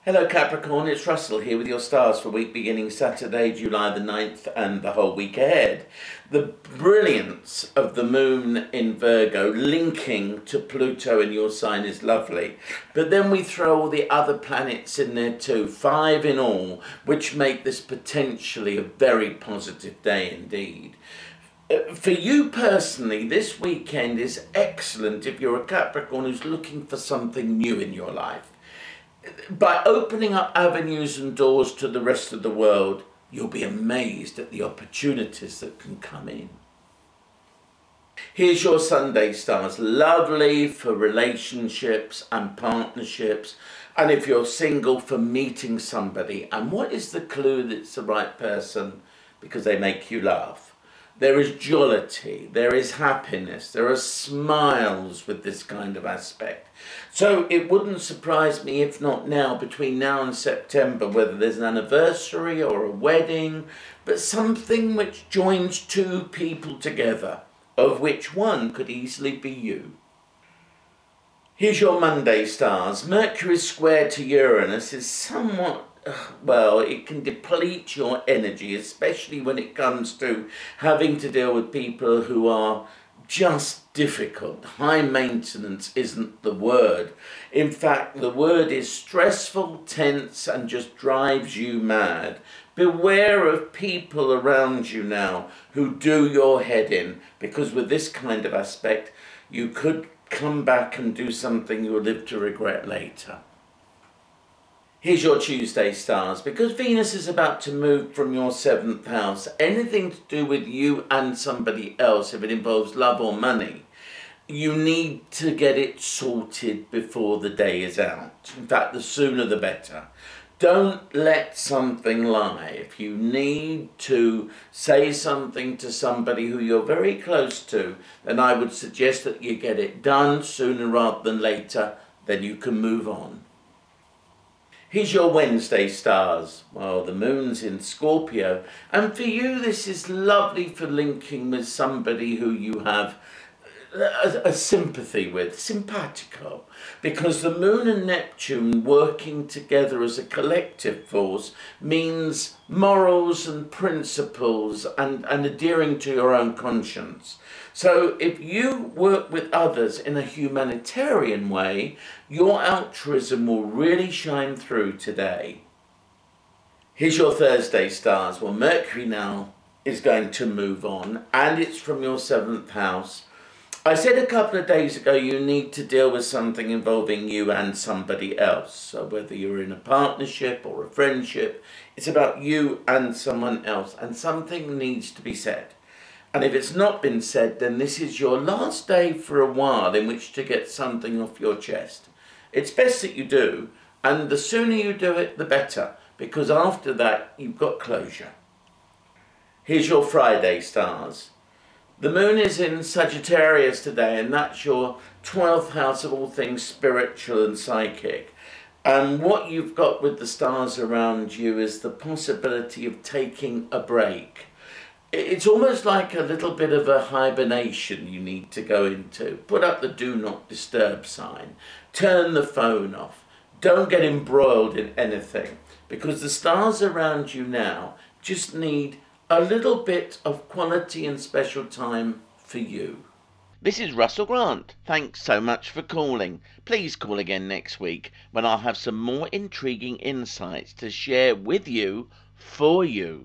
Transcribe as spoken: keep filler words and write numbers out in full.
Hello Capricorn, it's Russell here with your stars for week beginning Saturday, July the ninth and the whole week ahead. The brilliance of the moon in Virgo linking to Pluto in your sign is lovely. But then we throw all the other planets in there too, five in all, which make this potentially a very positive day indeed. For you personally, this weekend is excellent if you're a Capricorn who's looking for something new in your life. By opening up avenues and doors to the rest of the world, you'll be amazed at the opportunities that can come in. Here's your Sunday stars. Lovely for relationships and partnerships. And if you're single, for meeting somebody. And what is the clue that it's the right person? Because they make you laugh. There is jollity, there is happiness, there are smiles with this kind of aspect. So it wouldn't surprise me if not now, between now and September, whether there's an anniversary or a wedding, but something which joins two people together, of which one could easily be you. Here's your Monday stars. Mercury square to Uranus is somewhat, well, it can deplete your energy, especially when it comes to having to deal with people who are just difficult. High maintenance isn't the word. In fact, the word is stressful, tense, and just drives you mad. Beware of people around you now who do your head in, because with this kind of aspect, you could come back and do something you'll live to regret later. Here's your Tuesday stars. Because Venus is about to move from your seventh house, anything to do with you and somebody else, if it involves love or money, you need to get it sorted before the day is out. In fact, the sooner the better. Don't let something lie. If you need to say something to somebody who you're very close to, then I would suggest that you get it done sooner rather than later, then you can move on. Here's your Wednesday stars. Well, the moon's in Scorpio, and for you this is lovely for linking with somebody who you have a, a sympathy with, simpatico, because the moon and Neptune working together as a collective force means morals and principles and, and adhering to your own conscience. So if you work with others in a humanitarian way, your altruism will really shine through today. Here's your Thursday stars. Well, Mercury now is going to move on, and it's from your seventh house. I said a couple of days ago you need to deal with something involving you and somebody else. So whether you're in a partnership or a friendship, it's about you and someone else, and something needs to be said. And if it's not been said, then this is your last day for a while in which to get something off your chest. It's best that you do, and the sooner you do it, the better, because after that, you've got closure. Here's your Friday stars. The moon is in Sagittarius today, and that's your twelfth house of all things spiritual and psychic. And what you've got with the stars around you is the possibility of taking a break. It's almost like a little bit of a hibernation you need to go into. Put up the do not disturb sign. Turn the phone off. Don't get embroiled in anything, because the stars around you now just need a little bit of quality and special time for you. This is Russell Grant. Thanks so much for calling. Please call again next week when I'll have some more intriguing insights to share with you, for you.